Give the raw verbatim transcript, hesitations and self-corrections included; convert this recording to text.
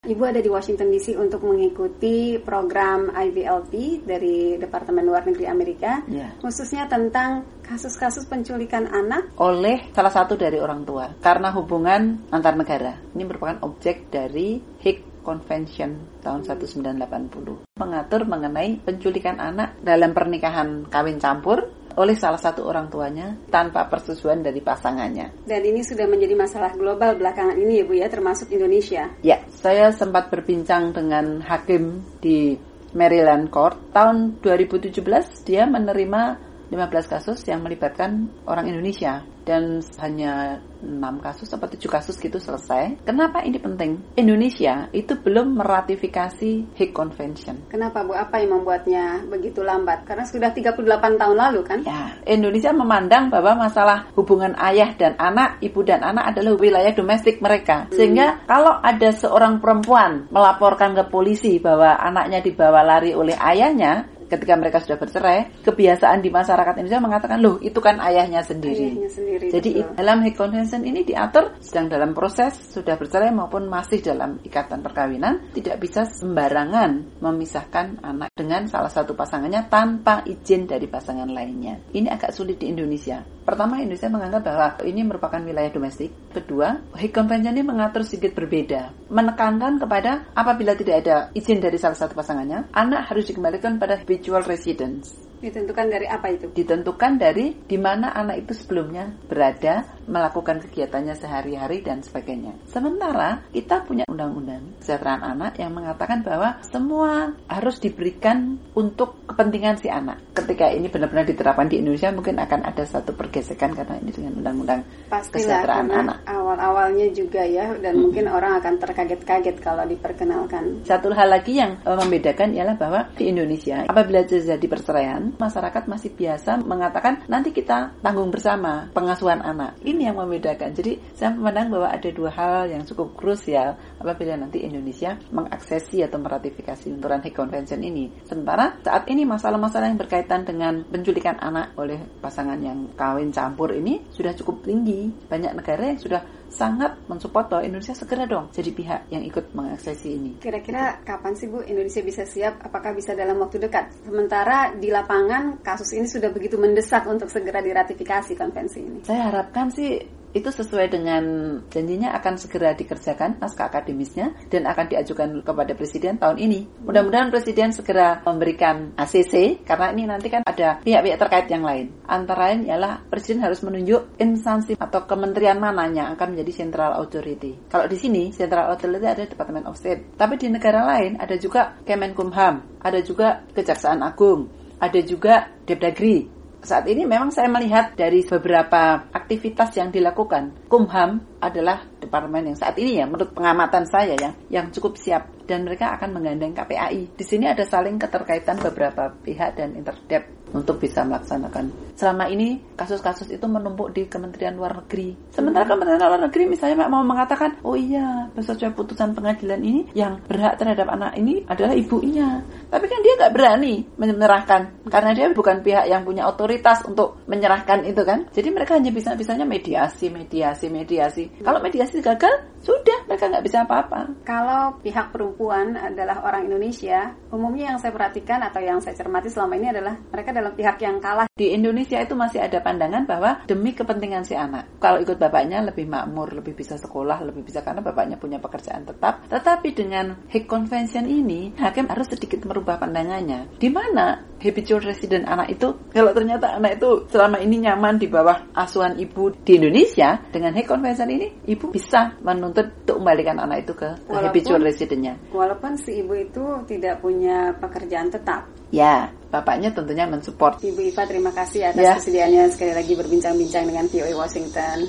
Ibu ada di Washington D C untuk mengikuti program I V L P dari Departemen Luar Negeri Amerika, ya, khususnya tentang kasus-kasus penculikan anak oleh salah satu dari orang tua karena hubungan antar negara. Ini merupakan objek dari Hague Convention tahun seribu sembilan ratus delapan puluh, mengatur mengenai penculikan anak dalam pernikahan kawin campur oleh salah satu orang tuanya tanpa persetujuan dari pasangannya. Dan ini sudah menjadi masalah global belakangan ini ya Bu ya, termasuk Indonesia. Ya, saya sempat berbincang dengan hakim di Maryland Court. Tahun dua ribu tujuh belas dia menerima lima belas kasus yang melibatkan orang Indonesia dan hanya enam kasus atau tujuh kasus gitu selesai. Kenapa ini penting? Indonesia itu belum meratifikasi Hague Convention. Kenapa Bu? Apa yang membuatnya begitu lambat? Karena sudah tiga puluh delapan tahun lalu kan? Ya, Indonesia memandang bahwa masalah hubungan ayah dan anak, ibu dan anak adalah wilayah domestik mereka. Sehingga hmm. kalau ada seorang perempuan melaporkan ke polisi bahwa anaknya dibawa lari oleh ayahnya, ketika mereka sudah bercerai, kebiasaan di masyarakat Indonesia mengatakan, loh itu kan ayahnya sendiri. Ayahnya sendiri Jadi betul. Dalam Hague Convention ini diatur sedang dalam proses, sudah bercerai maupun masih dalam ikatan perkawinan, tidak bisa sembarangan memisahkan anak dengan salah satu pasangannya tanpa izin dari pasangan lainnya. Ini agak sulit di Indonesia. Pertama, Indonesia menganggap bahwa ini merupakan wilayah domestik. Kedua, Hague Convention ini mengatur sedikit berbeda, menekankan kepada apabila tidak ada izin dari salah satu pasangannya, anak harus dikembalikan pada habitual residence. Ditentukan dari apa itu? Ditentukan dari di mana anak itu sebelumnya berada, melakukan kegiatannya sehari-hari dan sebagainya. Sementara kita punya undang-undang kesejahteraan anak yang mengatakan bahwa semua harus diberikan untuk kepentingan si anak. Ketika ini benar-benar diterapkan di Indonesia, mungkin akan ada satu pergesekan karena ini dengan undang-undang pastilah, kesejahteraan anak. Awal-awalnya juga ya, dan hmm. mungkin orang akan terkaget-kaget kalau diperkenalkan. Satu hal lagi yang uh, membedakan ialah bahwa di Indonesia apabila terjadi perceraian, masyarakat masih biasa mengatakan nanti kita tanggung bersama pengasuhan anak. Ini yang membedakan. Jadi saya memandang bahwa ada dua hal yang cukup krusial apabila nanti Indonesia mengaksesi atau meratifikasi unturan Hague Convention ini. Sementara saat ini masalah-masalah yang berkaitan dengan penculikan anak oleh pasangan yang kawin campur ini sudah cukup tinggi. Banyak negara yang sudah sangat mensupport bahwa Indonesia segera dong jadi pihak yang ikut mengaksesi ini. Kira-kira kapan sih Bu Indonesia bisa siap? Apakah bisa dalam waktu dekat? Sementara di lapangan kasus ini sudah begitu mendesak untuk segera diratifikasi konvensi ini. Saya harapkan sih itu sesuai dengan janjinya akan segera dikerjakan naskah akademisnya dan akan diajukan kepada Presiden tahun ini. Mudah-mudahan Presiden segera memberikan A C C karena ini nanti kan ada pihak-pihak terkait yang lain. Antara lain ialah Presiden harus menunjuk instansi atau kementerian mana yang akan menjadi Central Authority. Kalau di sini Central Authority ada Department of State, tapi di negara lain ada juga Kemenkumham, ada juga Kejaksaan Agung, ada juga Depdagri. Saat ini memang saya melihat dari beberapa aktivitas yang dilakukan, Kumham adalah departemen yang saat ini ya, menurut pengamatan saya ya, yang cukup siap dan mereka akan menggandeng K P A I. Di sini ada saling keterkaitan beberapa pihak dan interdep untuk bisa melaksanakan. Selama ini kasus-kasus itu menumpuk di Kementerian Luar Negeri. Sementara Kementerian Luar Negeri misalnya mau mengatakan, oh iya, sesuai putusan pengadilan ini yang berhak terhadap anak ini adalah ibunya. Tapi kan dia nggak berani menyerahkan karena dia bukan pihak yang punya otoritas untuk menyerahkan itu kan. Jadi mereka hanya bisa-bisanya mediasi, mediasi, mediasi. Kalau mediasi gagal, sudah mereka nggak bisa apa-apa. Kalau pihak perempuan adalah orang Indonesia, umumnya yang saya perhatikan atau yang saya cermati selama ini adalah mereka dalam pihak yang kalah. Di Indonesia itu masih ada pandangan bahwa demi kepentingan si anak, kalau ikut bapaknya lebih makmur, lebih bisa sekolah, lebih bisa karena bapaknya punya pekerjaan tetap. Tetapi dengan Hague Convention ini, hakim harus sedikit merubah pandangannya. Di mana habitual resident anak itu, kalau ternyata anak itu selama ini nyaman di bawah asuhan ibu di Indonesia, dengan Hague Convention ini, ibu bisa menuntut untuk kembalikan anak itu ke walaupun, habitual residentnya. Walaupun si ibu itu tidak punya pekerjaan tetap. Ya, bapaknya tentunya mensupport. Ibu Iva, terima kasih atas ya. kesediaannya sekali lagi berbincang-bincang dengan V O A Washington.